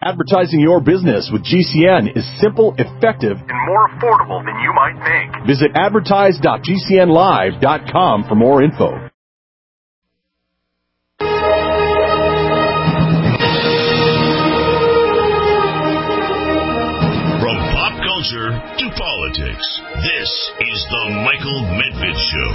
Advertising your business with GCN is simple, effective, and more affordable than you might think. Visit advertise.gcnlive.com for more info. From pop culture to politics, this is the Michael Medved Show.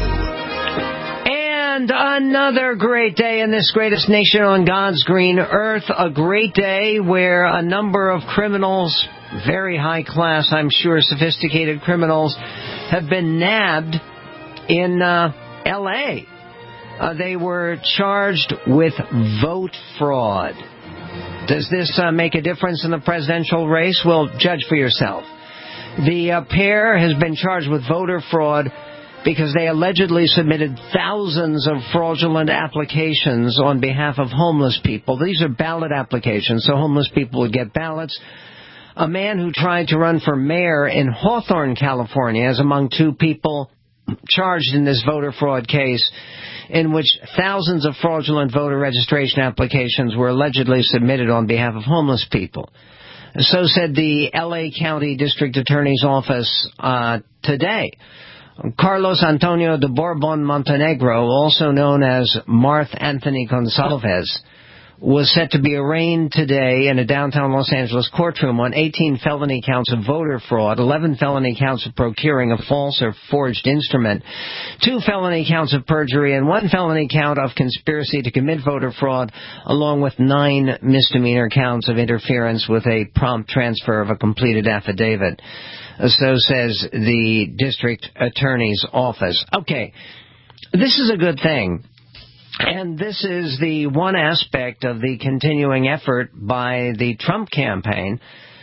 And another great day in this greatest nation on God's green earth. A great day where a number of criminals, very high class, I'm sure, sophisticated criminals, have been nabbed in L.A. They were charged with vote fraud. Does this make a difference in the presidential race? Well, judge for yourself. The pair has been charged with voter fraud because they allegedly submitted thousands of fraudulent applications on behalf of homeless people. These are ballot applications, so homeless people would get ballots. A man who tried to run for mayor in Hawthorne, California, is among two people charged in this voter fraud case in which thousands of fraudulent voter registration applications were allegedly submitted on behalf of homeless people. So said the L.A. County District Attorney's Office today. Carlos Antonio de Bourbon Montenegro, also known as Marth Anthony Gonsalves, was set to be arraigned today in a downtown Los Angeles courtroom on 18 felony counts of voter fraud, 11 felony counts of procuring a false or forged instrument, 2 felony counts of perjury, and 1 felony count of conspiracy to commit voter fraud, along with 9 misdemeanor counts of interference with a prompt transfer of a completed affidavit. So says the district attorney's office. Okay, this is a good thing. And this is the one aspect of the continuing effort by the Trump campaign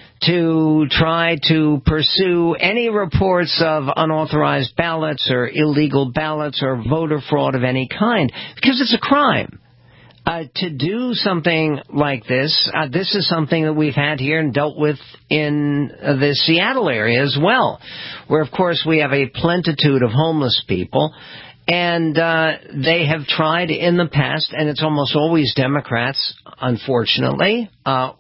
to try to pursue any reports of unauthorized ballots or illegal ballots or voter fraud of any kind, because it's a crime. To do something like this, this is something that we've had here and dealt with in the Seattle area as well, where, of course, we have a plentitude of homeless people. And they have tried in the past, and it's almost always Democrats, unfortunately,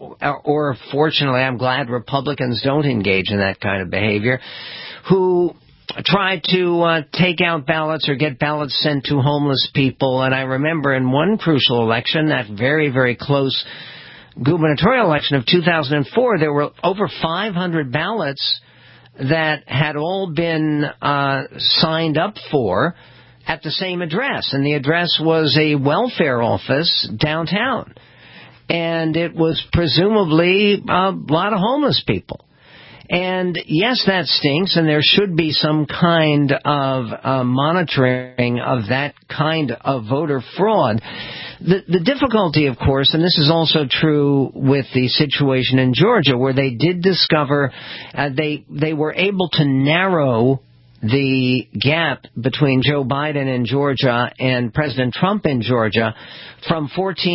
or fortunately, I'm glad Republicans don't engage in that kind of behavior, who try to take out ballots or get ballots sent to homeless people. And I remember in one crucial election, that very, very close gubernatorial election of 2004, there were over 500 ballots that had all been signed up for at the same address, and the address was a welfare office downtown, and it was presumably a lot of homeless people. And yes, that stinks, and there should be some kind of monitoring of that kind of voter fraud. The difficulty, of course, and this is also true with the situation in Georgia, where they did discover they were able to narrow the gap between Joe Biden in Georgia and President Trump in Georgia from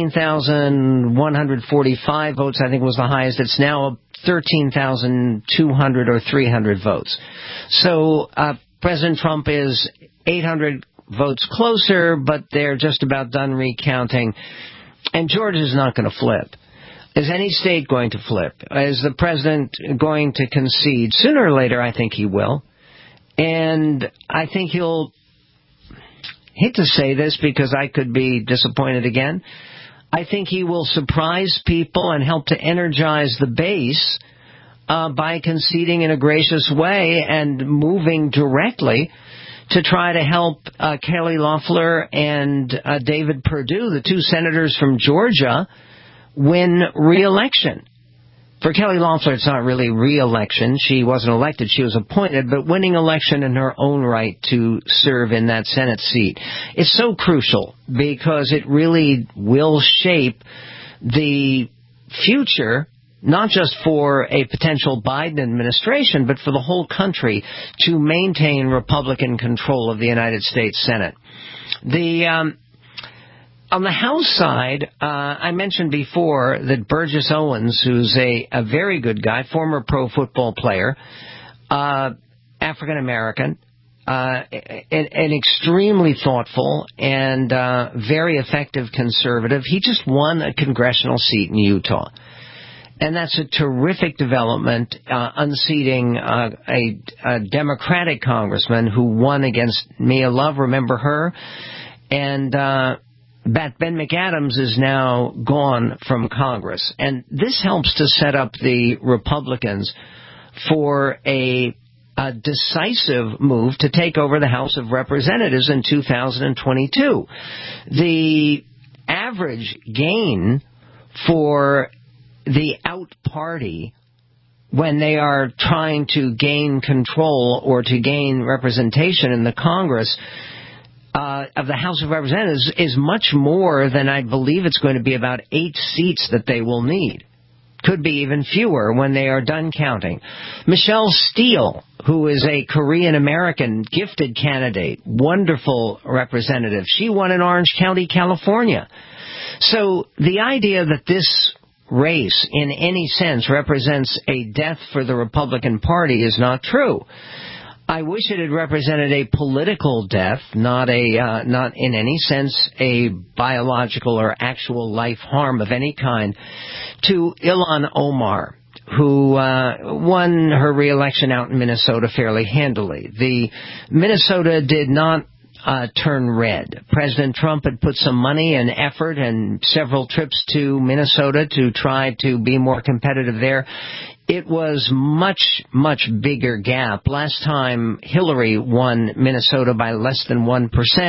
14,145 votes, I think was the highest. It's now 13,200 or 300 votes. So President Trump is 800 votes closer, but they're just about done recounting. And Georgia's not going to flip. Is any state going to flip? Is the president going to concede? Sooner or later, I think he will. And I think he'll, hate to say this because I could be disappointed again, I think he will surprise people and help to energize the base by conceding in a gracious way and moving directly to try to help Kelly Loeffler and David Perdue, the two senators from Georgia, win re-election. For Kelly Loeffler, it's not really re-election. She wasn't elected. She was appointed, but winning election in her own right to serve in that Senate seat is so crucial because it really will shape the future, not just for a potential Biden administration, but for the whole country to maintain Republican control of the United States Senate. On the House side, I mentioned before that Burgess Owens, who's a very good guy, former pro football player, African-American, an extremely thoughtful and very effective conservative. He just won a congressional seat in Utah. And that's a terrific development, unseating a Democratic congressman who won against Mia Love, remember her? And Ben McAdams is now gone from Congress. And this helps to set up the Republicans for a decisive move to take over the House of Representatives in 2022. The average gain for the out party when they are trying to gain control or to gain representation in the Congress of the House of Representatives is much more than I believe it's going to be about 8 seats that they will need. Could be even fewer when they are done counting. Michelle Steele, who is a Korean-American gifted candidate, wonderful representative. She won in Orange County, California. So the idea that this race in any sense represents a death for the Republican Party is not true. I wish it had represented a political death, not in any sense a biological or actual life harm of any kind, to Ilhan Omar, who won her re-election out in Minnesota fairly handily. The Minnesota did not turn red. President Trump had put some money and effort and several trips to Minnesota to try to be more competitive there. It was much bigger gap. Last time Hillary won Minnesota by less than 1%.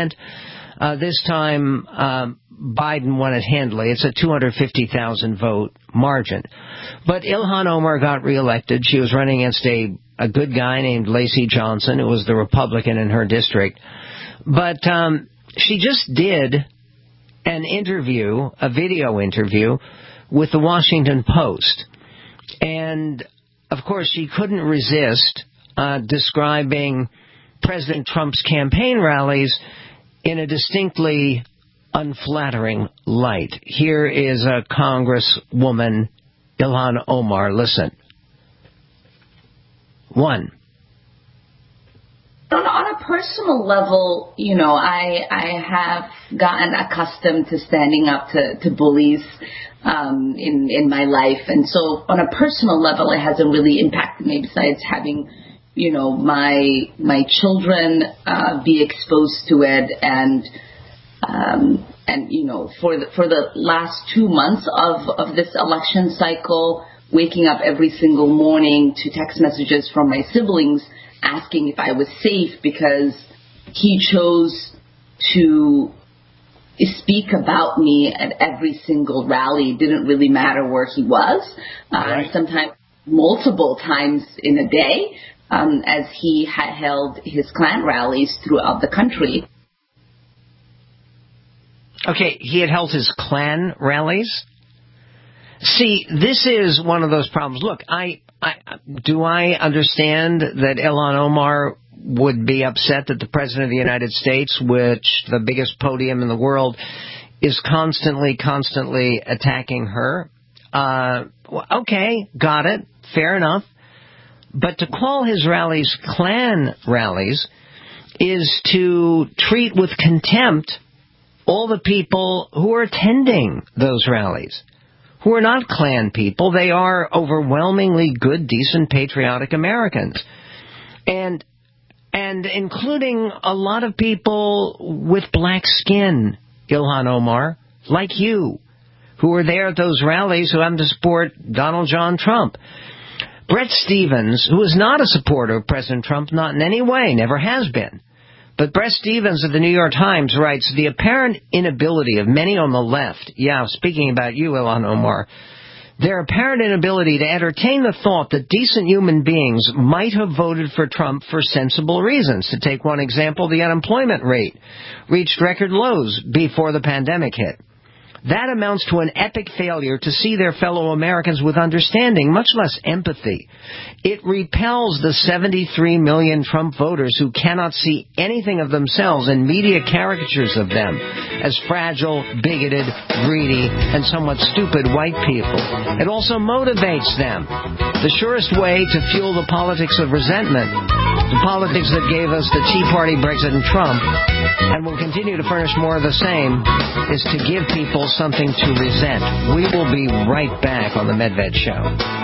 This time Biden won it handily. It's a 250,000 vote margin. But Ilhan Omar got reelected. She was running against a good guy named Lacey Johnson, who was the Republican in her district. But she just did an interview, a video interview, with the Washington Post. And, of course, she couldn't resist describing President Trump's campaign rallies in a distinctly unflattering light. Here is a Congresswoman, Ilhan Omar. Listen. 1. On a personal level, you know, I have gotten accustomed to standing up to bullies in my life. And so on a personal level, it hasn't really impacted me besides having, you know, my children be exposed to it. And you know, for the last 2 months of this election cycle, waking up every single morning to text messages from my siblings asking if I was safe because he chose to speak about me at every single rally. It didn't really matter where he was. Right. Sometimes multiple times in a day, as he had held his Klan rallies throughout the country. Okay, he had held his Klan rallies? See, this is one of those problems. Look, do I understand that Ilhan Omar would be upset that the President of the United States, which the biggest podium in the world, is constantly attacking her? Okay, got it. Fair enough. But to call his rallies Klan rallies is to treat with contempt all the people who are attending those rallies, who are not Klan people. They are overwhelmingly good, decent, patriotic Americans. And including a lot of people with black skin, Ilhan Omar, like you, who were there at those rallies who happen to support Donald John Trump. Bret Stephens, who is not a supporter of President Trump, not in any way, never has been. But Bret Stephens of the New York Times writes, the apparent inability of many on the left, speaking about you, Ilhan Omar, their apparent inability to entertain the thought that decent human beings might have voted for Trump for sensible reasons. To take one example, the unemployment rate reached record lows before the pandemic hit. That amounts to an epic failure to see their fellow Americans with understanding, much less empathy. It repels the 73 million Trump voters who cannot see anything of themselves in media caricatures of them as fragile, bigoted, greedy, and somewhat stupid white people. It also motivates them. The surest way to fuel the politics of resentment, the politics that gave us the Tea Party, Brexit, and Trump, and will continue to furnish more of the same, is to give people something to resent. We will be right back on the Medved Show.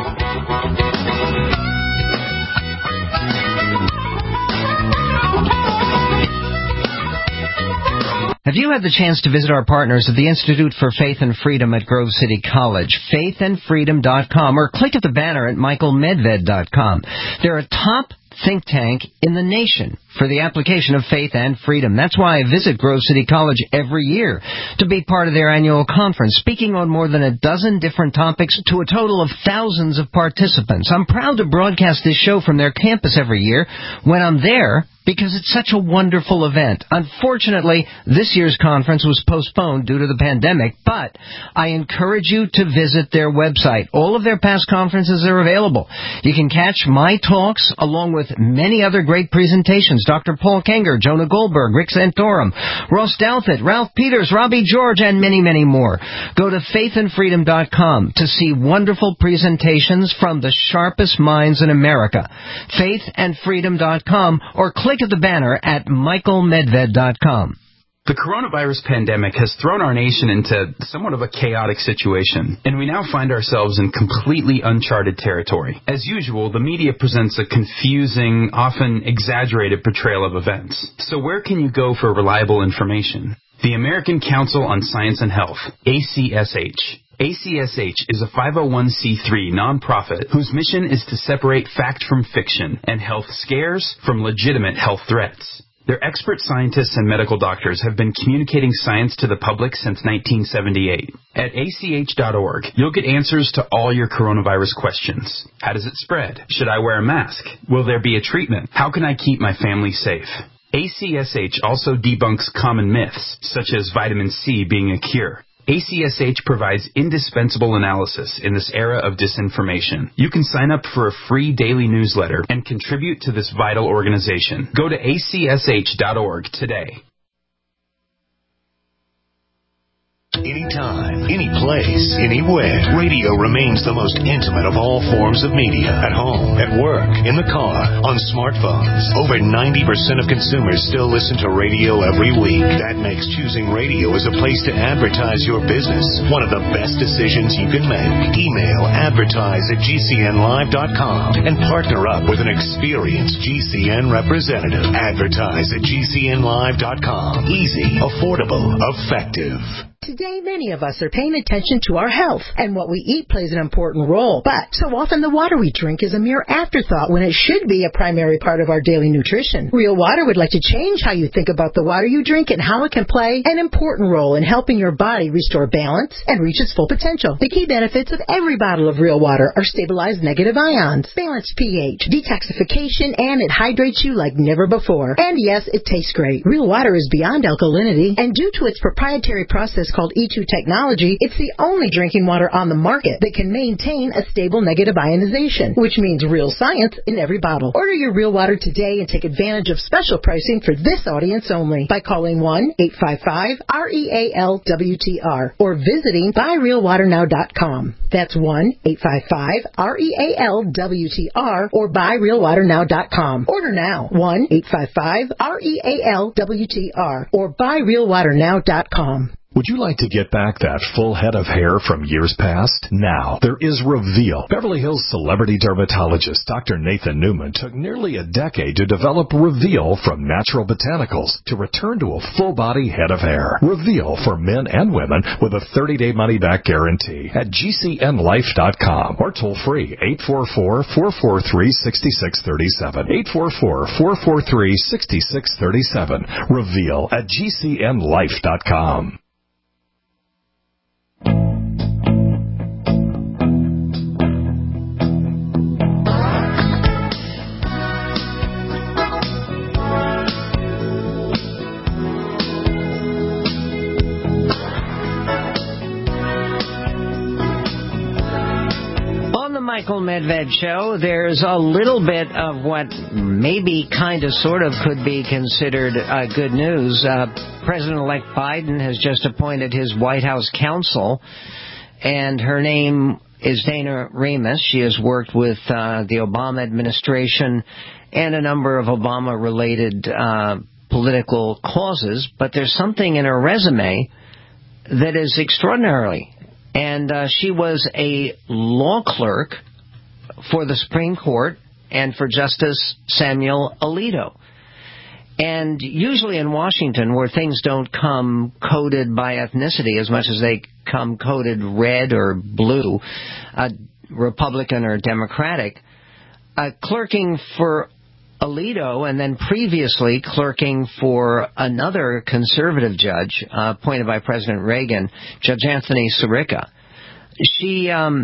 Have you had the chance to visit our partners at the Institute for Faith and Freedom at Grove City College, faithandfreedom.com, or click at the banner at michaelmedved.com? They're a top think tank in the nation for the application of faith and freedom. That's why I visit Grove City College every year to be part of their annual conference, speaking on more than a dozen different topics to a total of thousands of participants. I'm proud to broadcast this show from their campus every year when I'm there, because it's such a wonderful event. Unfortunately, this year's conference was postponed due to the pandemic, but I encourage you to visit their website. All of their past conferences are available. You can catch my talks along with many other great presentations. Dr. Paul Kenger, Jonah Goldberg, Rick Santorum, Ross Douthat, Ralph Peters, Robbie George, and many, many more. Go to faithandfreedom.com to see wonderful presentations from the sharpest minds in America. Faithandfreedom.com, or click at the banner at michaelmedved.com. The coronavirus pandemic has thrown our nation into somewhat of a chaotic situation, and we now find ourselves in completely uncharted territory. As usual, the media presents a confusing, often exaggerated portrayal of events. So where can you go for reliable information? The American Council on Science and Health, ACSH. ACSH is a 501c3 nonprofit whose mission is to separate fact from fiction and health scares from legitimate health threats. Their expert scientists and medical doctors have been communicating science to the public since 1978. At ACH.org, you'll get answers to all your coronavirus questions. How does it spread? Should I wear a mask? Will there be a treatment? How can I keep my family safe? ACSH also debunks common myths, such as vitamin C being a cure. ACSH provides indispensable analysis in this era of disinformation. You can sign up for a free daily newsletter and contribute to this vital organization. Go to acsh.org today. Anytime, any place, anywhere, radio remains the most intimate of all forms of media. At home, at work, in the car, on smartphones. Over 90% of consumers still listen to radio every week. That makes choosing radio as a place to advertise your business one of the best decisions you can make. Email advertise@gcnlive.com and partner up with an experienced GCN representative. Advertise@gcnlive.com. Easy, affordable, effective. Today, many of us are paying attention to our health, and what we eat plays an important role. But so often the water we drink is a mere afterthought when it should be a primary part of our daily nutrition. Real Water would like to change how you think about the water you drink and how it can play an important role in helping your body restore balance and reach its full potential. The key benefits of every bottle of Real Water are stabilized negative ions, balanced pH, detoxification, and it hydrates you like never before. And yes, it tastes great. Real Water is beyond alkalinity, and due to its proprietary process called E2 technology, it's the only drinking water on the market that can maintain a stable negative ionization, which means real science in every bottle. Order your Real Water today and take advantage of special pricing for this audience only by calling 1-855-REAL-WTR or visiting buyrealwaternow.com. That's 1-855-REAL-WTR or buyrealwaternow.com. Order now. 1-855-REAL-WTR or buyrealwaternow.com. Would you like to get back that full head of hair from years past? Now, there is Reveal. Beverly Hills celebrity dermatologist Dr. Nathan Newman took nearly a decade to develop Reveal from natural botanicals to return to a full-body head of hair. Reveal for men and women with a 30-day money-back guarantee at GCNlife.com or toll-free 844-443-6637. 844-443-6637. Reveal at GCNlife.com. Michael Medved Show, there's a little bit of what maybe kind of sort of could be considered good news. President-elect Biden has just appointed his White House counsel, and her name is Dana Remus. She has worked with the Obama administration and a number of Obama-related political causes, but there's something in her resume that is extraordinary. And she was a law clerk for the Supreme Court and for Justice Samuel Alito. And usually in Washington, where things don't come coded by ethnicity as much as they come coded red or blue, Republican or Democratic, clerking for Alito and then previously clerking for another conservative judge appointed by President Reagan, Judge Anthony Sirica. She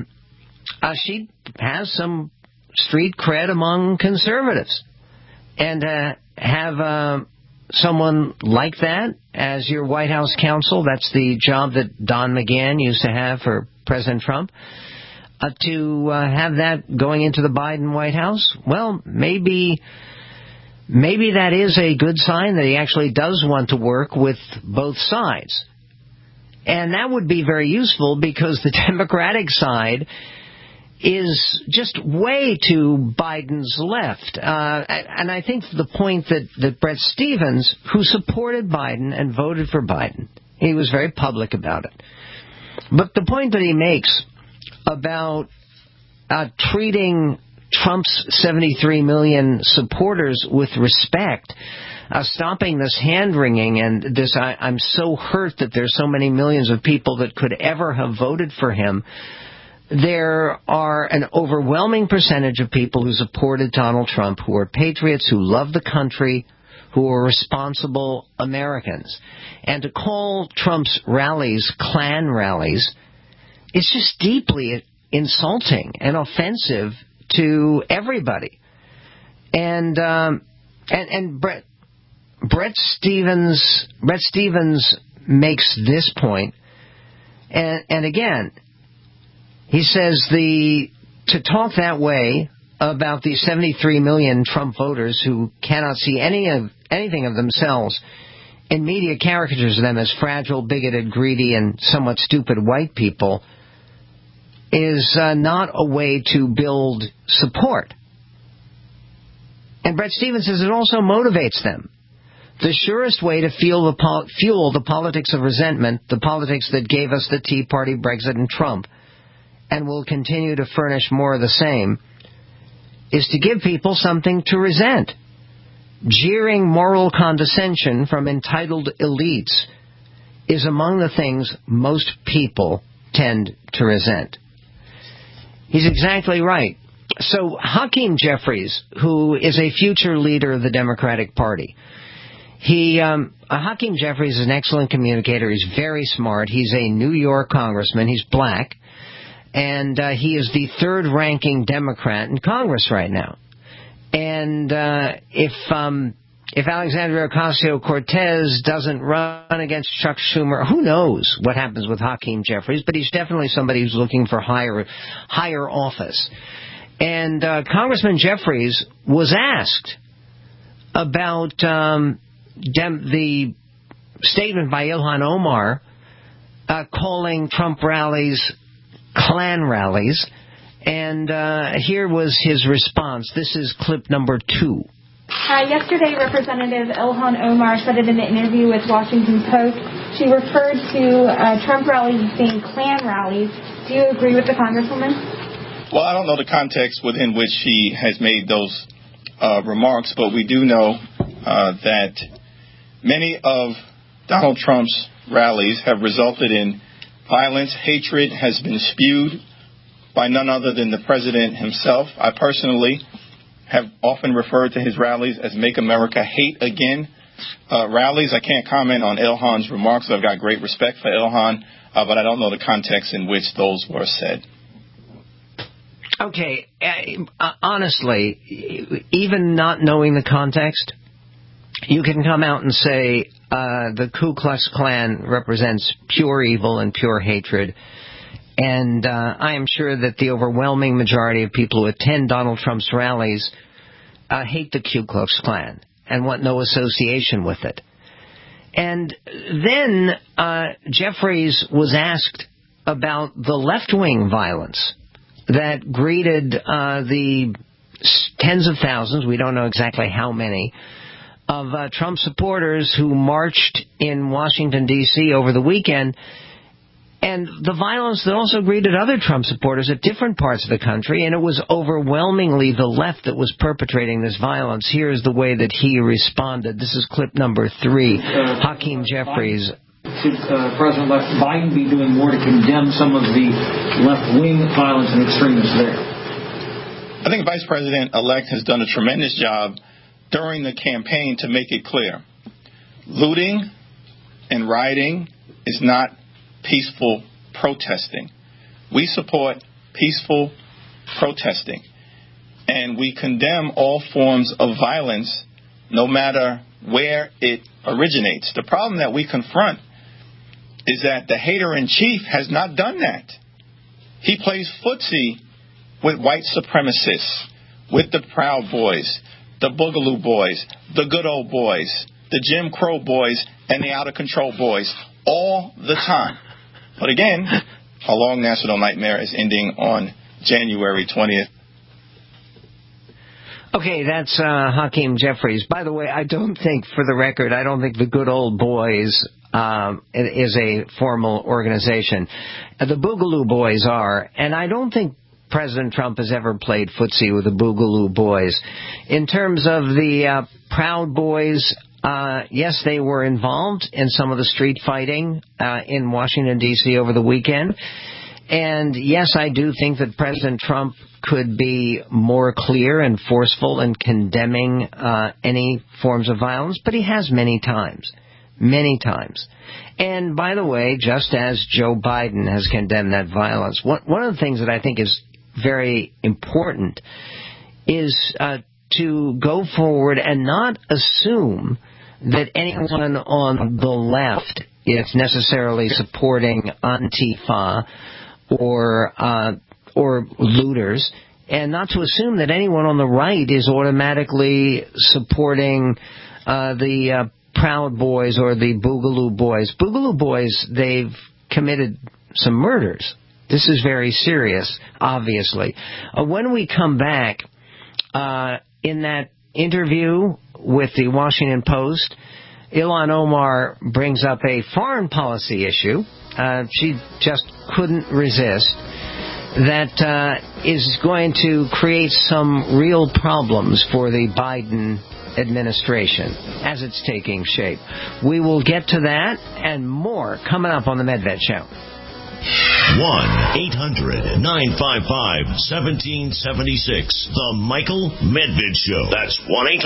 has some street cred among conservatives. And have someone like that as your White House counsel, that's the job that Don McGahn used to have for President Trump, to have that going into the Biden White House, well, maybe that is a good sign that he actually does want to work with both sides. And that would be very useful because the Democratic side is just way to Biden's left. And I think the point that Bret Stephens, who supported Biden and voted for Biden, he was very public about it. But the point that he makes about treating Trump's 73 million supporters with respect, stopping this hand-wringing and this, I'm so hurt that there's so many millions of people that could ever have voted for him. There are an overwhelming percentage of people who supported Donald Trump who are patriots, who love the country, who are responsible Americans. And to call Trump's rallies Klan rallies is just deeply insulting and offensive to everybody. And Bret Stephens makes this point, and again, he says to talk that way about the 73 million Trump voters who cannot see anything of themselves in media caricatures of them as fragile, bigoted, greedy, and somewhat stupid white people is not a way to build support. And Bret Stephens says it also motivates them. The surest way to fuel the politics of resentment, the politics that gave us the Tea Party, Brexit, and Trump, and will continue to furnish more of the same, is to give people something to resent. Jeering moral condescension from entitled elites is among the things most people tend to resent. He's exactly right. So Hakeem Jeffries, who is a future leader of the Democratic Party, Hakeem Jeffries is an excellent communicator. He's very smart. He's a New York congressman. He's black. And he is the third-ranking Democrat in Congress right now. And if Alexandria Ocasio-Cortez doesn't run against Chuck Schumer, who knows what happens with Hakeem Jeffries, but he's definitely somebody who's looking for higher office. And Congressman Jeffries was asked about the statement by Ilhan Omar calling Trump rallies Klan rallies, and here was his response. This is clip number 2. Yesterday, Representative Ilhan Omar said in an interview with Washington Post, she referred to Trump rallies as being Klan rallies. Do you agree with the Congresswoman? Well, I don't know the context within which she has made those remarks, but we do know that many of Donald Trump's rallies have resulted in violence. Hatred has been spewed by none other than the president himself. I personally have often referred to his rallies as Make America Hate Again rallies. I can't comment on Ilhan's remarks. I've got great respect for Ilhan, but I don't know the context in which those were said. Okay, honestly, even not knowing the context, you can come out and say the Ku Klux Klan represents pure evil and pure hatred. And I am sure that the overwhelming majority of people who attend Donald Trump's rallies hate the Ku Klux Klan and want no association with it. And then Jeffries was asked about the left-wing violence that greeted the tens of thousands, we don't know exactly how many, of Trump supporters who marched in Washington, D.C. over the weekend, and the violence that also greeted other Trump supporters at different parts of the country, and it was overwhelmingly the left that was perpetrating this violence. Here is the way that he responded. This is clip number 3. Hakeem Jeffries. Should President-elect Biden be doing more to condemn some of the left-wing violence and extremists there? I think Vice President-elect has done a tremendous job during the campaign to make it clear. Looting and rioting is not peaceful protesting. We support peaceful protesting, and we condemn all forms of violence, no matter where it originates. The problem that we confront is that the hater-in-chief has not done that. He plays footsie with white supremacists, with the Proud Boys, the Boogaloo Boys, the Good Old Boys, the Jim Crow Boys, and the out-of-control boys all the time. But again, a long national nightmare is ending on January 20th. Okay, that's Hakeem Jeffries. By the way, I don't think, for the record, I don't think the Good Old Boys is a formal organization. The Boogaloo Boys are, and I don't think President Trump has ever played footsie with the Boogaloo Boys. In terms of the Proud Boys, yes, they were involved in some of the street fighting in Washington, D.C. over the weekend. And yes, I do think that President Trump could be more clear and forceful in condemning any forms of violence, but he has many times. Many times. And by the way, just as Joe Biden has condemned that violence, one of the things that I think is very important is to go forward and not assume that anyone on the left is necessarily supporting Antifa or looters, and not to assume that anyone on the right is automatically supporting the Proud Boys or the Boogaloo Boys. Boogaloo Boys, they've committed some murders. This is very serious, obviously. When we come back, in that interview with the Washington Post, Ilhan Omar brings up a foreign policy issue. She just couldn't resist. That is going to create some real problems for the Biden administration as it's taking shape. We will get to that and more coming up on the Medved Show. 1-800-955-1776. The Michael Medved Show. That's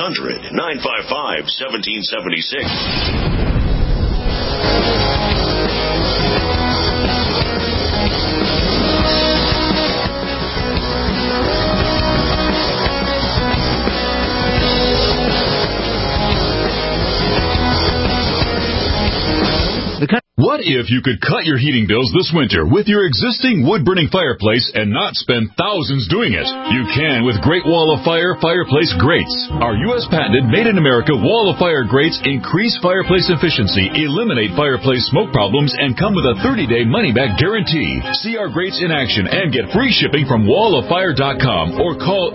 1-800-955-1776. What if you could cut your heating bills this winter with your existing wood-burning fireplace and not spend thousands doing it? You can with Great Wall of Fire fireplace grates. Our U.S. patented made-in-America Wall of Fire grates increase fireplace efficiency, eliminate fireplace smoke problems, and come with a 30-day money-back guarantee. See our grates in action and get free shipping from walloffire.com or call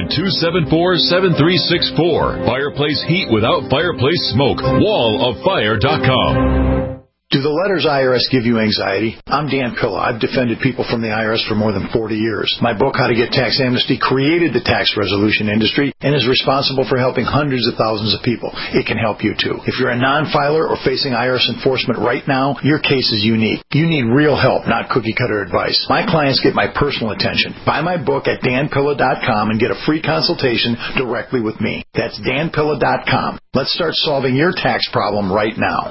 800-274-7364. Fireplace heat without fireplace smoke. walloffire.com. Do the letters IRS give you anxiety? I'm Dan Pilla. I've defended people from the IRS for more than 40 years. My book, How to Get Tax Amnesty, created the tax resolution industry and is responsible for helping hundreds of thousands of people. It can help you, too. If you're a non-filer or facing IRS enforcement right now, your case is unique. You need real help, not cookie-cutter advice. My clients get my personal attention. Buy my book at danpilla.com and get a free consultation directly with me. That's danpilla.com. Let's start solving your tax problem right now.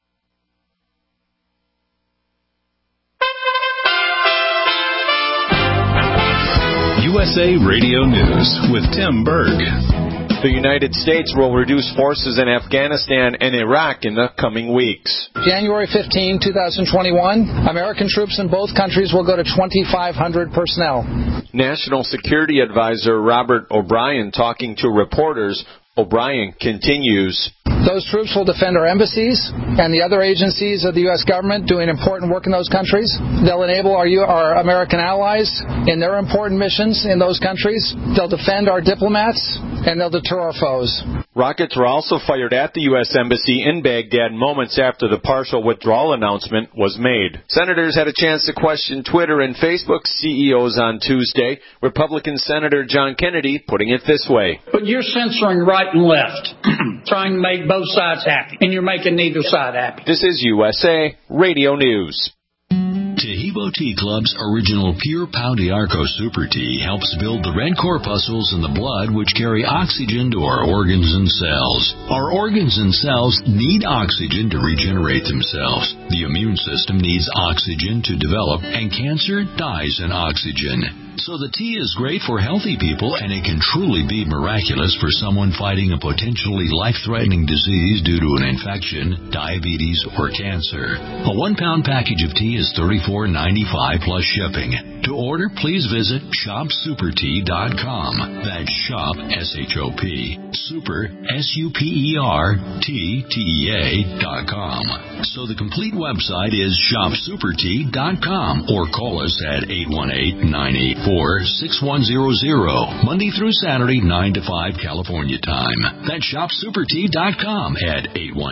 USA Radio News with Tim Berg. The United States will reduce forces in Afghanistan and Iraq in the coming weeks. January 15, 2021, American troops in both countries will go to 2,500 personnel. National Security Advisor Robert O'Brien talking to reporters. O'Brien continues. Those troops will defend our embassies and the other agencies of the U.S. government doing important work in those countries. They'll enable our American allies in their important missions in those countries. They'll defend our diplomats and they'll deter our foes. Rockets were also fired at the U.S. Embassy in Baghdad moments after the partial withdrawal announcement was made. Senators had a chance to question Twitter and Facebook CEOs on Tuesday. Republican Senator John Kennedy putting it this way. But you're censoring right and left, trying to make both sides happy, and you're making neither side happy. This is USA Radio News. Taheebo Tea Club's original Pure Pau d'Arco Super Tea helps build the red corpuscles in the blood which carry oxygen to our organs and cells. Our organs and cells need oxygen to regenerate themselves. The immune system needs oxygen to develop, and cancer dies in oxygen. So the tea is great for healthy people, and it can truly be miraculous for someone fighting a potentially life-threatening disease due to an infection, diabetes, or cancer. A 1-pound package of tea is $34.95 plus shipping. To order, please visit shopsupertea.com. That's shop, S-H-O-P, super, SUPERTEA.com. So the complete website is shopsupertea.com, or call us at 818-984-6100, Monday through Saturday, 9 to 5 California time. That's shopsupertea.com at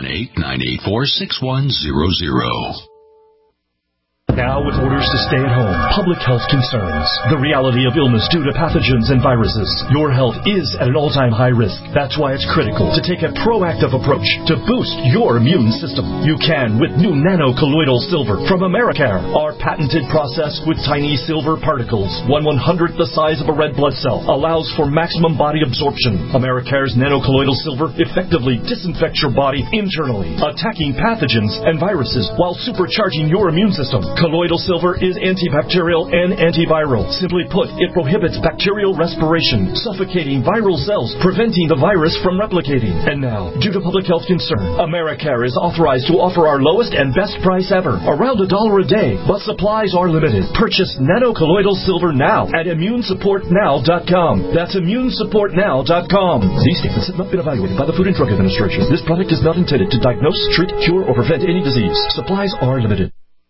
818-984-6100. Now with orders to stay at home, public health concerns, the reality of illness due to pathogens and viruses, your health is at an all-time high risk. That's why it's critical to take a proactive approach to boost your immune system. You can with new nano-colloidal silver from Americare. Our patented process with tiny silver particles, 1/100th the size of a red blood cell, allows for maximum body absorption. Americare's nano-colloidal silver effectively disinfects your body internally, attacking pathogens and viruses while supercharging your immune system. Colloidal silver is antibacterial and antiviral. Simply put, it prohibits bacterial respiration, suffocating viral cells, preventing the virus from replicating. And now, due to public health concern, Americare is authorized to offer our lowest and best price ever, around $1 a day, but supplies are limited. Purchase nano-colloidal silver now at immunesupportnow.com. That's immunesupportnow.com. These statements have not been evaluated by the Food and Drug Administration. This product is not intended to diagnose, treat, cure, or prevent any disease. Supplies are limited.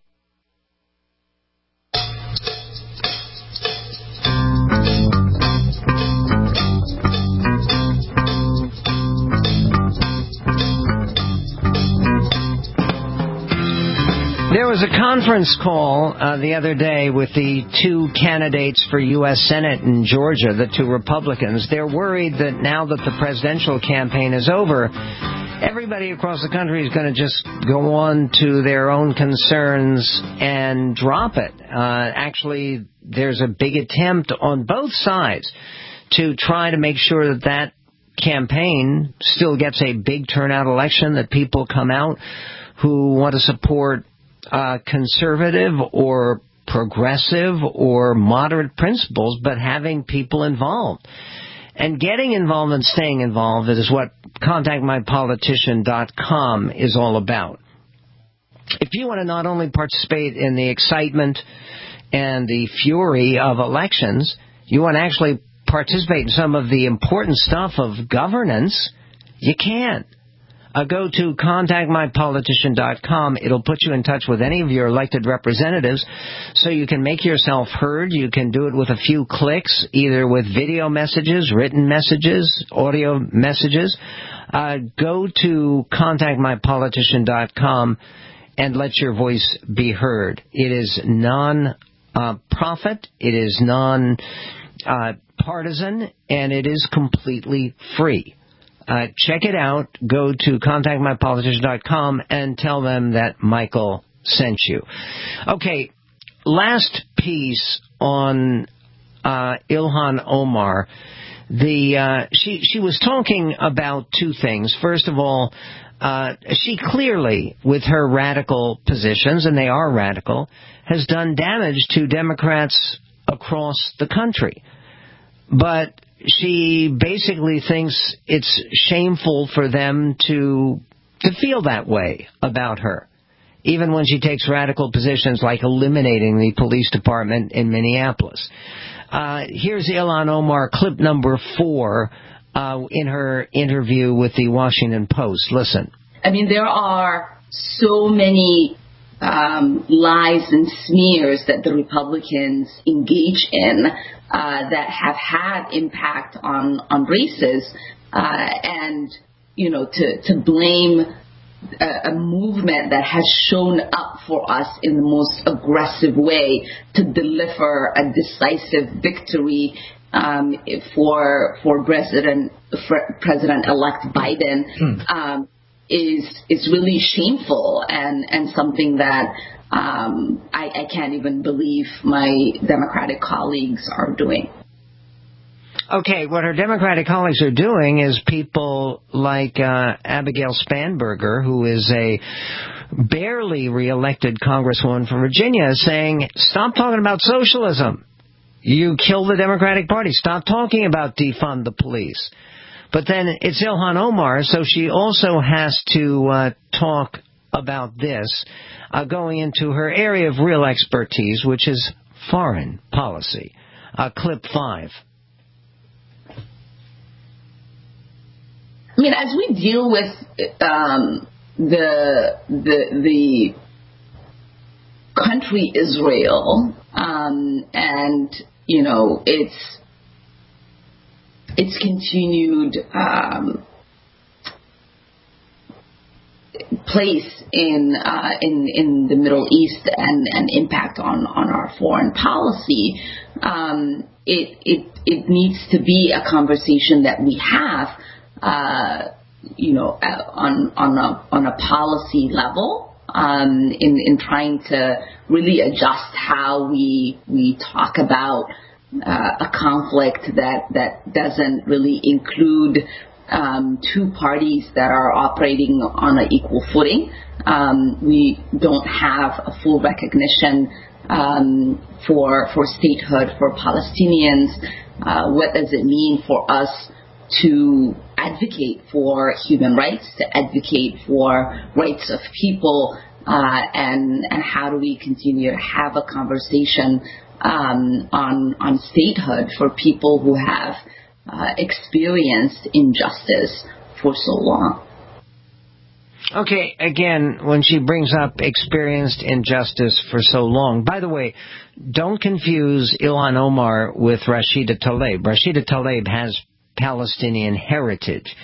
There was a conference call the other day with the two candidates for U.S. Senate in Georgia, the two Republicans. They're worried that now that the presidential campaign is over, everybody across the country is going to just go on to their own concerns and drop it. Actually, there's a big attempt on both sides to try to make sure that that campaign still gets a big turnout election, that people come out who want to support conservative or progressive or moderate principles, but having people involved. And getting involved and staying involved is what ContactMyPolitician.com is all about. If you want to not only participate in the excitement and the fury of elections, you want to actually participate in some of the important stuff of governance, you can. Go to ContactMyPolitician.com. It'll put you in touch with any of your elected representatives so you can make yourself heard. You can do it with a few clicks, either with video messages, written messages, audio messages. Go to ContactMyPolitician.com and let your voice be heard. It is non-profit, it is non-partisan, and it is completely free. Check it out. Go to ContactMyPolitician.com and tell them that Michael sent you. Okay, last piece on Ilhan Omar. She was talking about two things. First of all, she clearly, with her radical positions, and they are radical, has done damage to Democrats across the country. But she basically thinks it's shameful for them to feel that way about her, even when she takes radical positions like eliminating the police department in Minneapolis. Here's Ilhan Omar, clip number 4, in her interview with the Washington Post. Listen. I mean, there are so many lies and smears that the Republicans engage in that have had impact on races, and to blame a movement that has shown up for us in the most aggressive way to deliver a decisive victory for President-elect Biden is really shameful and something that I can't even believe my Democratic colleagues are doing. Okay, what her Democratic colleagues are doing is people like Abigail Spanberger, who is a barely reelected congresswoman from Virginia, is saying, stop talking about socialism. You kill the Democratic Party. Stop talking about defund the police. But then it's Ilhan Omar, so she also has to talk about this, going into her area of real expertise, which is foreign policy. Clip 5. I mean, as we deal with the country Israel, and its continued place in the Middle East and impact on our foreign policy, it needs to be a conversation that we have. On a policy level, in trying to really adjust how we talk about a conflict that doesn't really include two parties that are operating on an equal footing. We don't have a full recognition for statehood for Palestinians. What does it mean for us to advocate for human rights, to advocate for rights of people, and how do we continue to have a conversation on statehood for people who have experienced injustice for so long. Okay, again, when she brings up experienced injustice for so long, by the way, don't confuse Ilhan Omar with Rashida Tlaib. Rashida Tlaib has Palestinian heritage,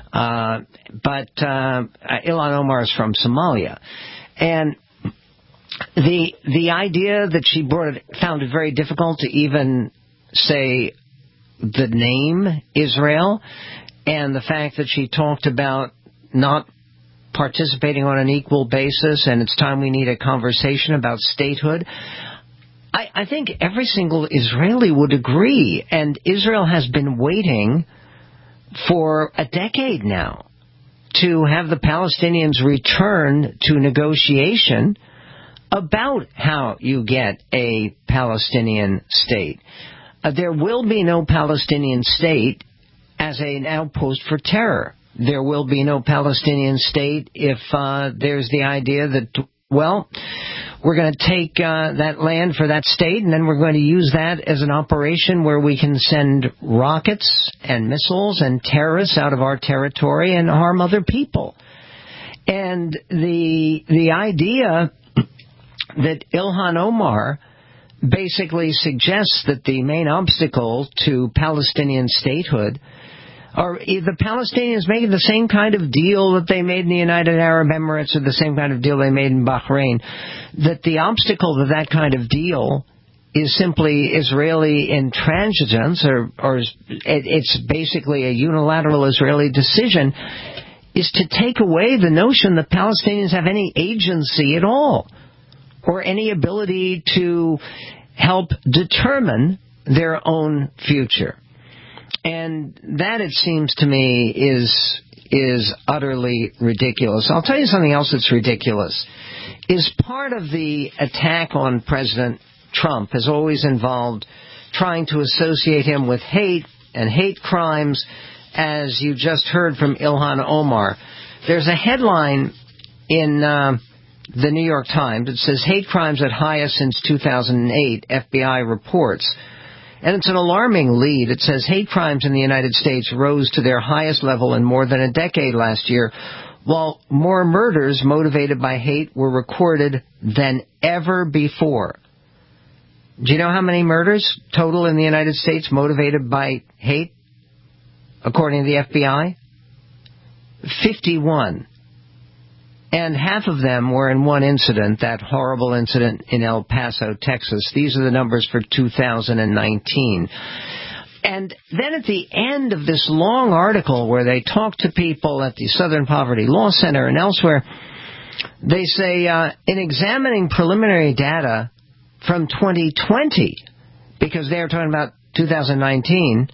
but Ilhan Omar is from Somalia, and the idea that she found it very difficult to even say the name Israel, and the fact that she talked about not participating on an equal basis, and it's time we need a conversation about statehood. I think every single Israeli would agree, and Israel has been waiting for a decade now to have the Palestinians return to negotiation about how you get a Palestinian state. There will be no Palestinian state as an outpost for terror. There will be no Palestinian state if there's the idea that, well, we're going to take that land for that state, and then we're going to use that as an operation where we can send rockets and missiles and terrorists out of our territory and harm other people. And the idea that Ilhan Omar basically suggests that the main obstacle to Palestinian statehood are the Palestinians making the same kind of deal that they made in the United Arab Emirates, or the same kind of deal they made in Bahrain, that the obstacle to that kind of deal is simply Israeli intransigence, or it's basically a unilateral Israeli decision, is to take away the notion that Palestinians have any agency at all, or any ability to help determine their own future. And that, it seems to me, is utterly ridiculous. I'll tell you something else that's ridiculous. Is part of the attack on President Trump has always involved trying to associate him with hate and hate crimes, as you just heard from Ilhan Omar. There's a headline in the New York Times that says, "Hate crimes at highest since 2008, FBI reports." And it's an alarming lead. It says hate crimes in the United States rose to their highest level in more than a decade last year, while more murders motivated by hate were recorded than ever before. Do you know how many murders total in the United States motivated by hate, according to the FBI? 51. And half of them were in one incident, that horrible incident in El Paso, Texas. These are the numbers for 2019. And then at the end of this long article where they talk to people at the Southern Poverty Law Center and elsewhere, they say, in examining preliminary data from 2020, because they're talking about 2019,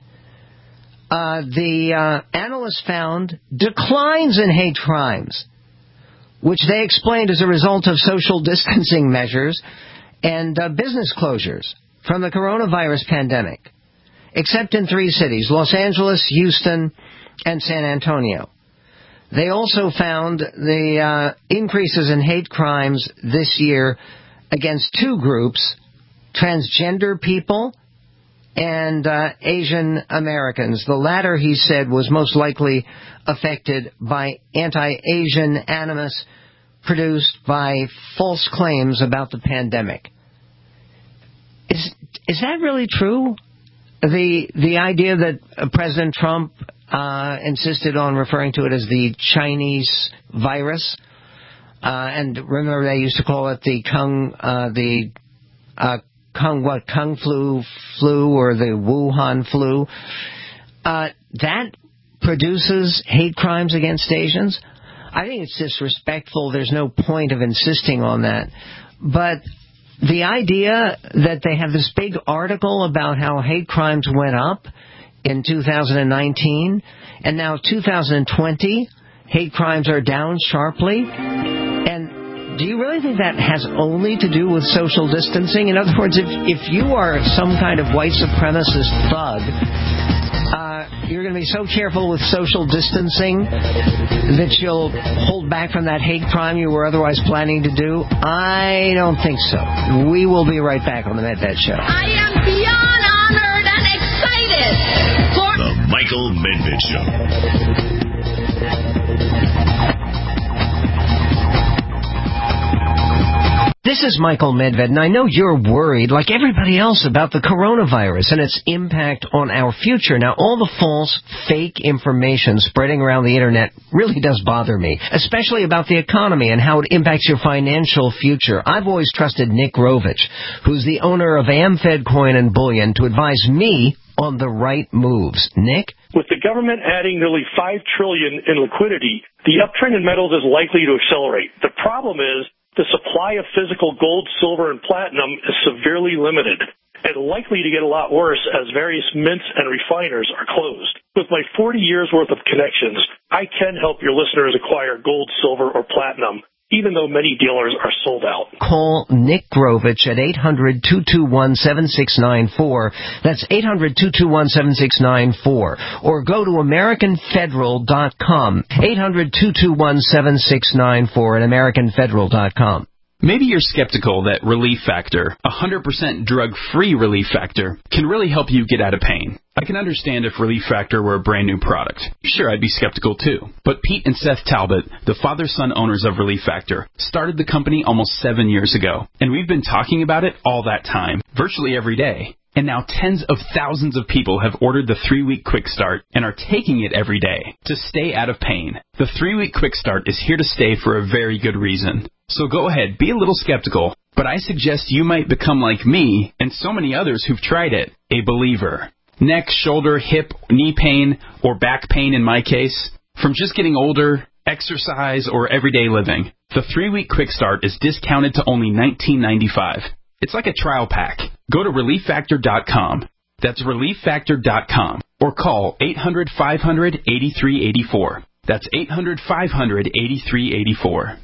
the analysts found declines in hate crimes, which they explained as a result of social distancing measures and business closures from the coronavirus pandemic, except in 3 cities, Los Angeles, Houston, and San Antonio. They also found the increases in hate crimes this year against 2 groups, transgender people and Asian Americans. The latter, he said, was most likely affected by anti-Asian animus produced by false claims about the pandemic. Is that really true? The idea that President Trump insisted on referring to it as the Chinese virus, and remember they used to call it the Kung flu or the Wuhan flu. That produces hate crimes against Asians. I think it's disrespectful. There's no point of insisting on that. But the idea that they have this big article about how hate crimes went up in 2019, and now 2020, hate crimes are down sharply. And do you really think that has only to do with social distancing? In other words, if you are some kind of white supremacist thug, you're going to be so careful with social distancing that you'll hold back from that hate crime you were otherwise planning to do? I don't think so. We will be right back on the Medved Show. I am beyond honored and excited for the Michael Medved Show. This is Michael Medved, and I know you're worried, like everybody else, about the coronavirus and its impact on our future. Now, all the false, fake information spreading around the Internet really does bother me, especially about the economy and how it impacts your financial future. I've always trusted Nick Rovich, who's the owner of AmFed Coin and Bullion, to advise me on the right moves. Nick? With the government adding nearly $5 trillion in liquidity, the uptrend in metals is likely to accelerate. The problem is, the supply of physical gold, silver, and platinum is severely limited and likely to get a lot worse as various mints and refiners are closed. With my 40 years worth of connections, I can help your listeners acquire gold, silver, or platinum, even though many dealers are sold out. Call Nick Grovich at 800-221-7694. That's 800-221-7694. Or go to AmericanFederal.com. 800-221-7694 at AmericanFederal.com. Maybe you're skeptical that Relief Factor, 100% drug-free Relief Factor, can really help you get out of pain. I can understand if Relief Factor were a brand new product. Sure, I'd be skeptical too. But Pete and Seth Talbot, the father-son owners of Relief Factor, started the company almost 7 years ago. And we've been talking about it all that time, virtually every day. And now tens of thousands of people have ordered the 3-week Quick Start and are taking it every day to stay out of pain. The 3-week Quick Start is here to stay for a very good reason. So go ahead, be a little skeptical, but I suggest you might become like me and so many others who've tried it, a believer. Neck, shoulder, hip, knee pain, or back pain in my case, from just getting older, exercise, or everyday living. The 3-week Quick Start is discounted to only $19.95. It's like a trial pack. Go to ReliefFactor.com. That's ReliefFactor.com. Or call 800-500-8384. That's 800-500-8384.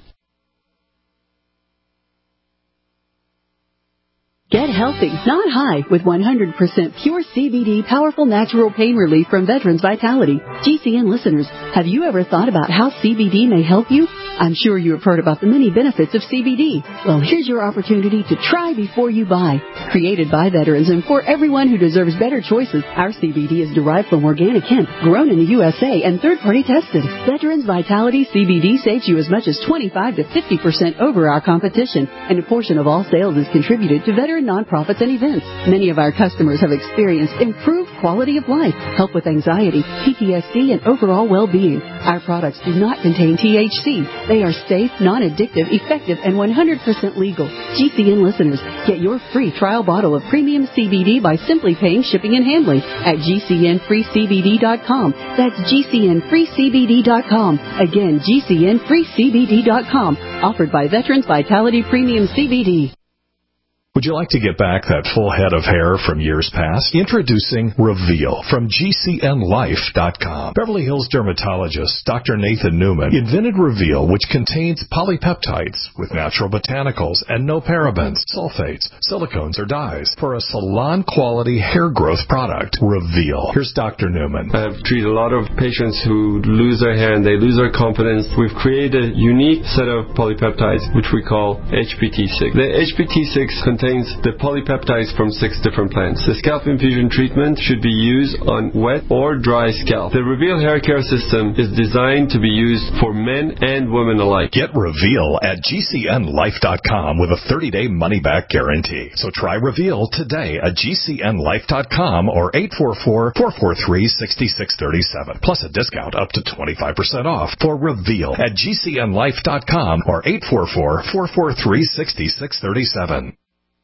Get healthy, not high, with 100% pure CBD powerful natural pain relief from Veterans Vitality. GCN listeners, have you ever thought about how CBD may help you? I'm sure you have heard about the many benefits of CBD. Well, here's your opportunity to try before you buy. Created by veterans and for everyone who deserves better choices, our CBD is derived from organic hemp, grown in the USA and third-party tested. Veterans Vitality CBD saves you as much as 25 to 50% over our competition, and a portion of all sales is contributed to veteran nonprofits and events. Many of our customers have experienced improved quality of life, help with anxiety, PTSD, and overall well-being. Our products do not contain THC. They are safe, non-addictive, effective, and 100% legal. GCN listeners, get your free trial bottle of premium CBD by simply paying shipping and handling at GCNFreeCBD.com. That's GCNFreeCBD.com. Again, GCNFreeCBD.com. Offered by Veterans Vitality Premium CBD. Would you like to get back that full head of hair from years past? Introducing Reveal from GCNLife.com. Beverly Hills dermatologist Dr. Nathan Newman invented Reveal, which contains polypeptides with natural botanicals and no parabens, sulfates, silicones, or dyes for a salon-quality hair growth product. Reveal. Here's Dr. Newman. I've treated a lot of patients who lose their hair and they lose their confidence. We've created a unique set of polypeptides, which we call HPT6. The HPT6 contains the polypeptides from 6 different plants. The scalp infusion treatment should be used on wet or dry scalp. The Reveal hair care system is designed to be used for men and women alike. Get Reveal at GCNLife.com with a 30-day money-back guarantee. So try Reveal today at GCNLife.com or 844-443-6637. Plus a discount up to 25% off for Reveal at GCNLife.com or 844-443-6637.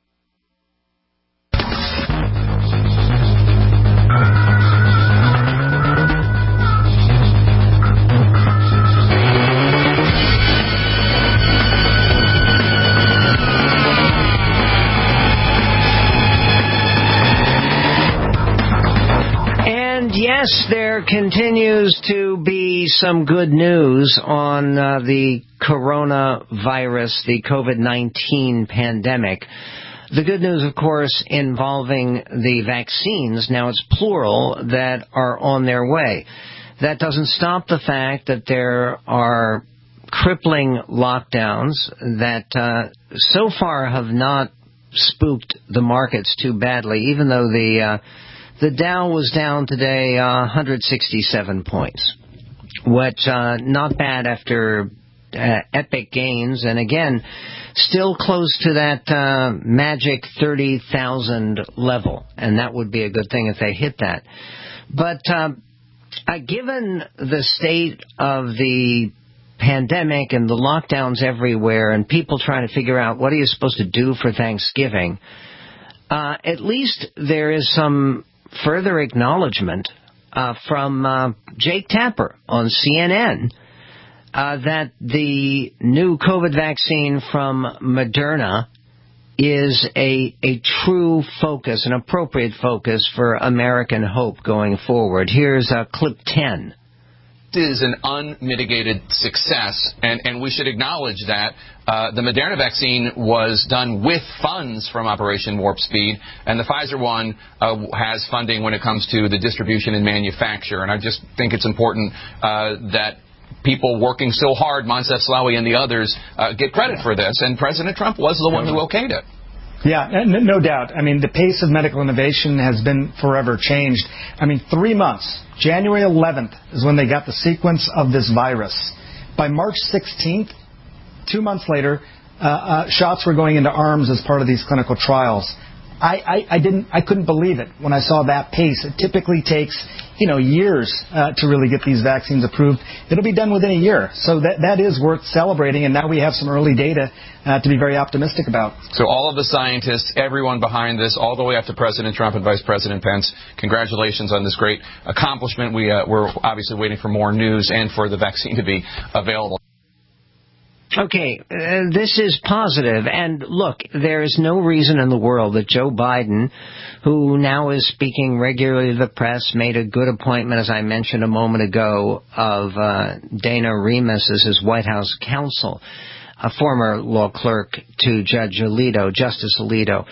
Yes, there continues to be some good news on the coronavirus, the COVID-19 pandemic. The good news, of course, involving the vaccines, now it's plural, that are on their way. That doesn't stop the fact that there are crippling lockdowns that so far have not spooked the markets too badly, even though the Dow was down today 167 points, which not bad after epic gains, and again, still close to that magic 30,000 level, and that would be a good thing if they hit that. But given the state of the pandemic and the lockdowns everywhere and people trying to figure out what are you supposed to do for Thanksgiving, at least there is some further acknowledgement from Jake Tapper on CNN that the new COVID vaccine from Moderna is a true focus, an appropriate focus for American hope going forward. Here's clip 10. Is an unmitigated success, and we should acknowledge that the Moderna vaccine was done with funds from Operation Warp Speed, and the Pfizer one has funding when it comes to the distribution and manufacture. And I just think it's important that people working so hard, Moncef Slaoui and the others, get credit for this, and President Trump was the one who okayed it. Yeah, no doubt. I mean, the pace of medical innovation has been forever changed. I mean, 3 months. January 11th is when they got the sequence of this virus. By March 16th, 2 months later, shots were going into arms as part of these clinical trials. I couldn't believe it when I saw that pace. It typically takes, years to really get these vaccines approved. It'll be done within a year. So that is worth celebrating, and now we have some early data to be very optimistic about. So all of the scientists, everyone behind this, all the way up to President Trump and Vice President Pence, congratulations on this great accomplishment. We're obviously waiting for more news and for the vaccine to be available. Okay, this is positive, and look, there is no reason in the world that Joe Biden, who now is speaking regularly to the press, made a good appointment, as I mentioned a moment ago, of Dana Remus as his White House counsel, a former law clerk to Justice Alito.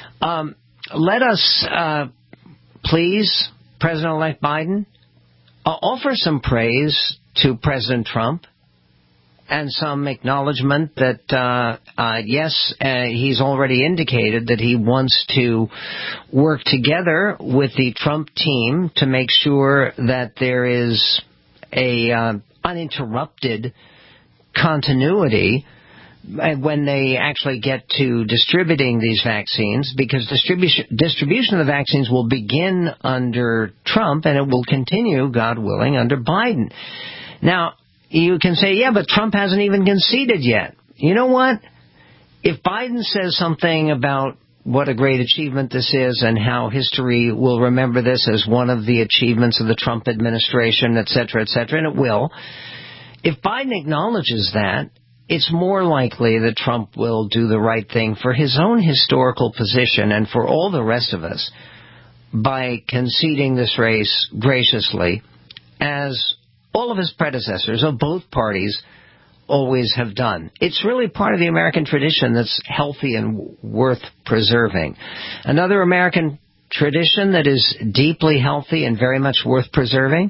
Let us, please, President-elect Biden, offer some praise to President Trump and some acknowledgement that, yes, he's already indicated that he wants to work together with the Trump team to make sure that there is a uninterrupted continuity when they actually get to distributing these vaccines, because distribution of the vaccines will begin under Trump and it will continue, God willing, under Biden. Now, you can say, yeah, but Trump hasn't even conceded yet. You know what? If Biden says something about what a great achievement this is and how history will remember this as one of the achievements of the Trump administration, et cetera, and it will, if Biden acknowledges that, it's more likely that Trump will do the right thing for his own historical position and for all the rest of us by conceding this race graciously, as all of his predecessors of both parties always have done. It's really part of the American tradition that's healthy and worth preserving. Another American tradition that is deeply healthy and very much worth preserving,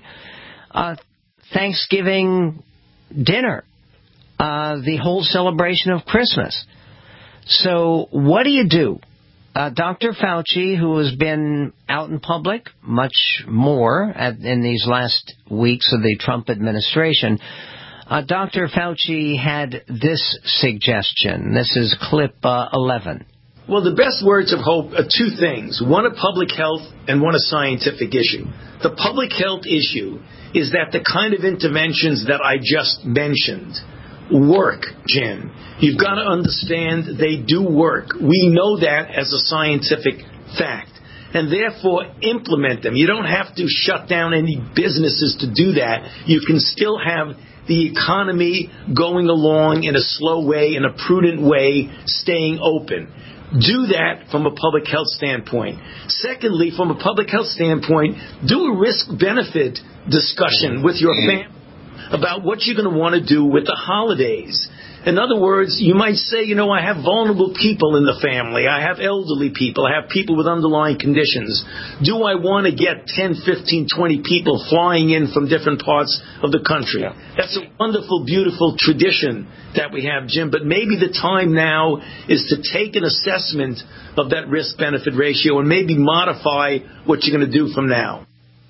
Thanksgiving dinner. The whole celebration of Christmas. So what do you do? Dr. Fauci, who has been out in public much more in these last weeks of the Trump administration, Dr. Fauci had this suggestion. This is clip 11. Well, the best words of hope are two things. One, a public health, and one, a scientific issue. The public health issue is that the kind of interventions that I just mentioned work, Jim. You've got to understand they do work. We know that as a scientific fact. And therefore, implement them. You don't have to shut down any businesses to do that. You can still have the economy going along in a slow way, in a prudent way, staying open. Do that from a public health standpoint. Secondly, from a public health standpoint, do a risk-benefit discussion with your family about what you're going to want to do with the holidays. In other words, you might say, I have vulnerable people in the family. I have elderly people. I have people with underlying conditions. Do I want to get 10, 15, 20 people flying in from different parts of the country? Yeah. That's a wonderful, beautiful tradition that we have, Jim. But maybe the time now is to take an assessment of that risk-benefit ratio and maybe modify what you're going to do from now.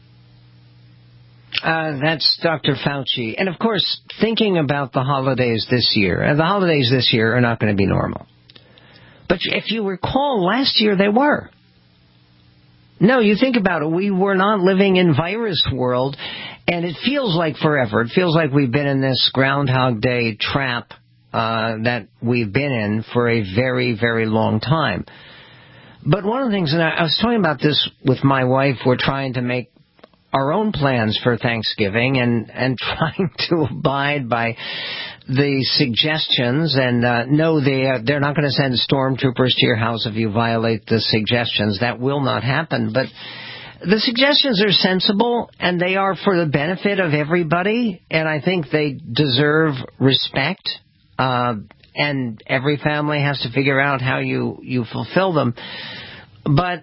That's Dr. Fauci. And, of course, thinking about the holidays this year, the holidays this year are not going to be normal. But if you recall, last year they were. No, you think about it. We were not living in virus world, and it feels like forever. It feels like we've been in this Groundhog Day trap that we've been in for a very, very long time. But one of the things, and I was talking about this with my wife, we're trying to make our own plans for Thanksgiving and trying to abide by the suggestions. And no, they're not going to send stormtroopers to your house if you violate the suggestions. That will not happen. But the suggestions are sensible, and they are for the benefit of everybody. And I think they deserve respect. And every family has to figure out how you fulfill them. But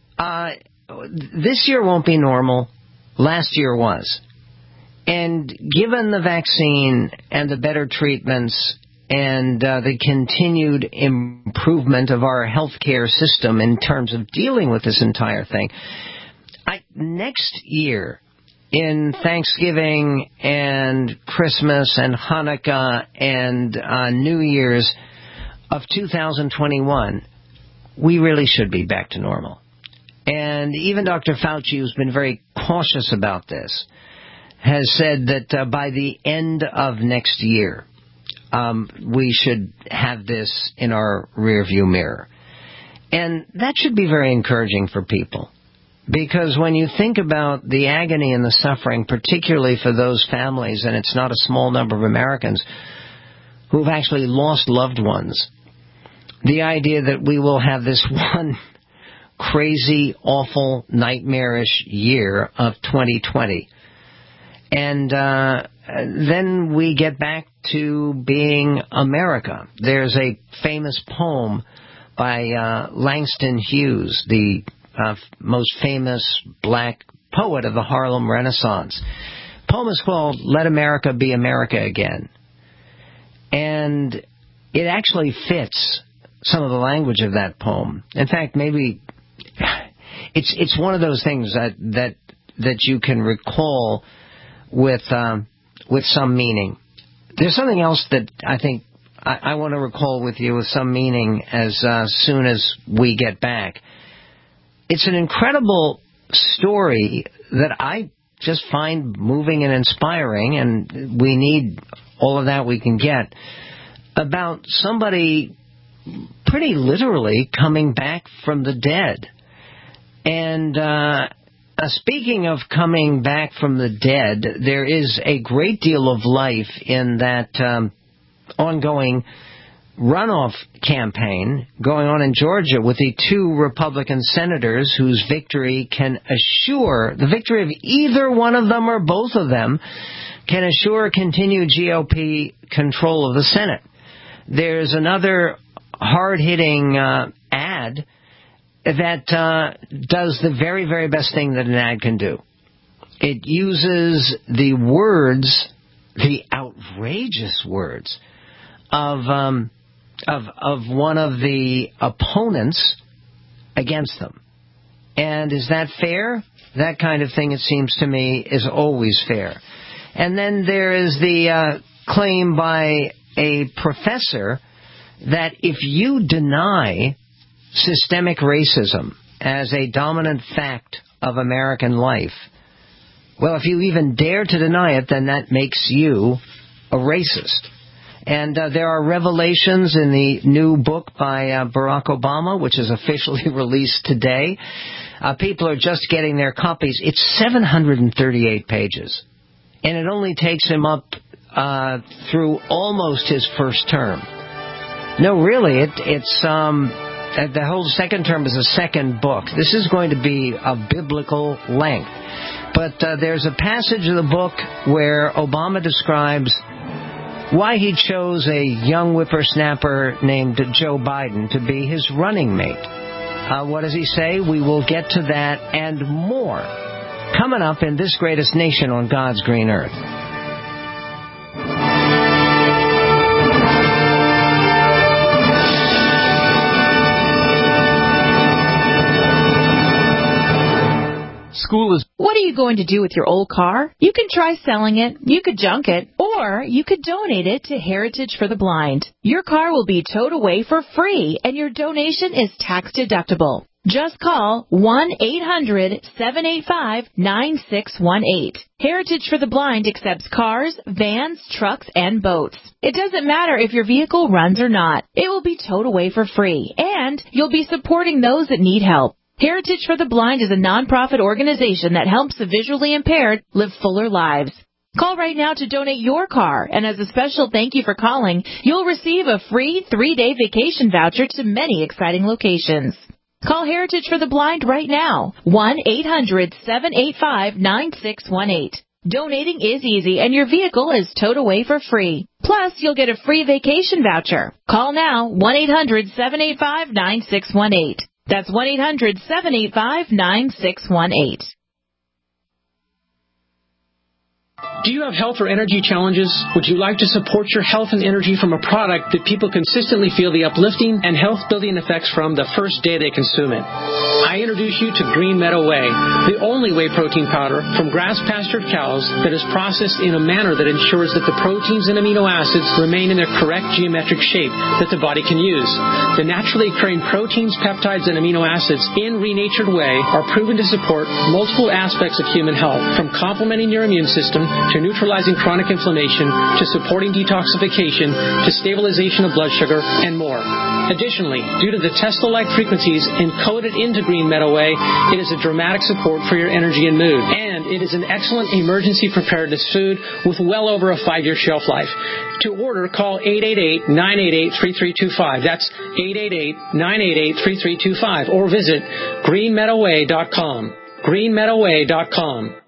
this year won't be normal. Last year was. And given the vaccine and the better treatments and the continued improvement of our healthcare system in terms of dealing with this entire thing, next year in Thanksgiving and Christmas and Hanukkah and New Year's of 2021, we really should be back to normal. And even Dr. Fauci, who's been very cautious about this, has said that by the end of next year, we should have this in our rearview mirror. And that should be very encouraging for people. Because when you think about the agony and the suffering, particularly for those families, and it's not a small number of Americans, who've actually lost loved ones, the idea that we will have this one crazy, awful, nightmarish year of 2020. And then we get back to being America. There's a famous poem by Langston Hughes, the most famous black poet of the Harlem Renaissance. The poem is called Let America Be America Again. And it actually fits some of the language of that poem. In fact, maybe it's one of those things that you can recall with some meaning. There's something else that I think I want to recall with you with some meaning as soon as we get back. It's an incredible story that I just find moving and inspiring, and we need all of that we can get, about somebody pretty literally coming back from the dead. And speaking of coming back from the dead, there is a great deal of life in that ongoing runoff campaign going on in Georgia with the two Republican senators whose victory can assure, the victory of either one of them or both of them, can assure continued GOP control of the Senate. There's another hard-hitting ad that does the very, very best thing that an ad can do. It uses the words, the outrageous words, of one of the opponents against them. And is that fair? That kind of thing, it seems to me, is always fair. And then there is the claim by a professor that if you deny systemic racism as a dominant fact of American life, well, if you even dare to deny it, then that makes you a racist. And there are revelations in the new book by Barack Obama, which is officially released today. People are just getting their copies. It's 738 pages. And it only takes him up through almost his first term. No, really, it's the whole second term is a second book. This is going to be of biblical length. But there's a passage of the book where Obama describes why he chose a young whippersnapper named Joe Biden to be his running mate. What does he say? We will get to that and more coming up in this greatest nation on God's green earth. School is... What are you going to do with your old car? You can try selling it, you could junk it, or you could donate it to Heritage for the Blind. Your car will be towed away for free, and your donation is tax deductible. Just call 1-800-785-9618. Heritage for the Blind accepts cars, vans, trucks, and boats. It doesn't matter if your vehicle runs or not. It will be towed away for free, and you'll be supporting those that need help. Heritage for the Blind is a nonprofit organization that helps the visually impaired live fuller lives. Call right now to donate your car, and as a special thank you for calling, you'll receive a free 3-day vacation voucher to many exciting locations. Call Heritage for the Blind right now, 1-800-785-9618. Donating is easy, and your vehicle is towed away for free. Plus, you'll get a free vacation voucher. Call now, 1-800-785-9618. That's 1-800-785-9618. Do you have health or energy challenges? Would you like to support your health and energy from a product that people consistently feel the uplifting and health-building effects from the first day they consume it? I introduce you to Green Meadow Whey, the only whey protein powder from grass-pastured cows that is processed in a manner that ensures that the proteins and amino acids remain in their correct geometric shape that the body can use. The naturally occurring proteins, peptides, and amino acids in renatured whey are proven to support multiple aspects of human health, from complementing your immune system to neutralizing chronic inflammation, to supporting detoxification, to stabilization of blood sugar, and more. Additionally, due to the Tesla-like frequencies encoded into Green Meadow Whey, it is a dramatic support for your energy and mood. And it is an excellent emergency preparedness food with well over a 5-year shelf life. To order, call 888-988-3325. That's 888-988-3325. Or visit greenmeadowwhey.com. greenmeadowwhey.com.